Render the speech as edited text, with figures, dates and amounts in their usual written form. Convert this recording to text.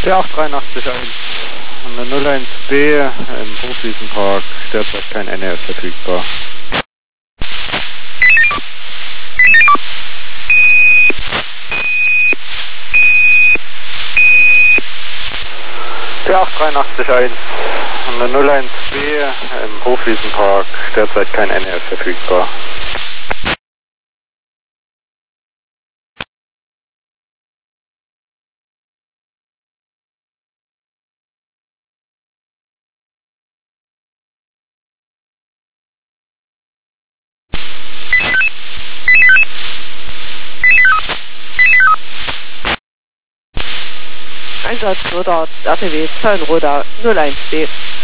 T883-1 an der 01B im Hofwiesenpark, derzeit kein NRF verfügbar. T883-1 an der 01B im Hofwiesenpark, derzeit kein NRF verfügbar. Einsatz Nordort RTW Zöllenroda 01B.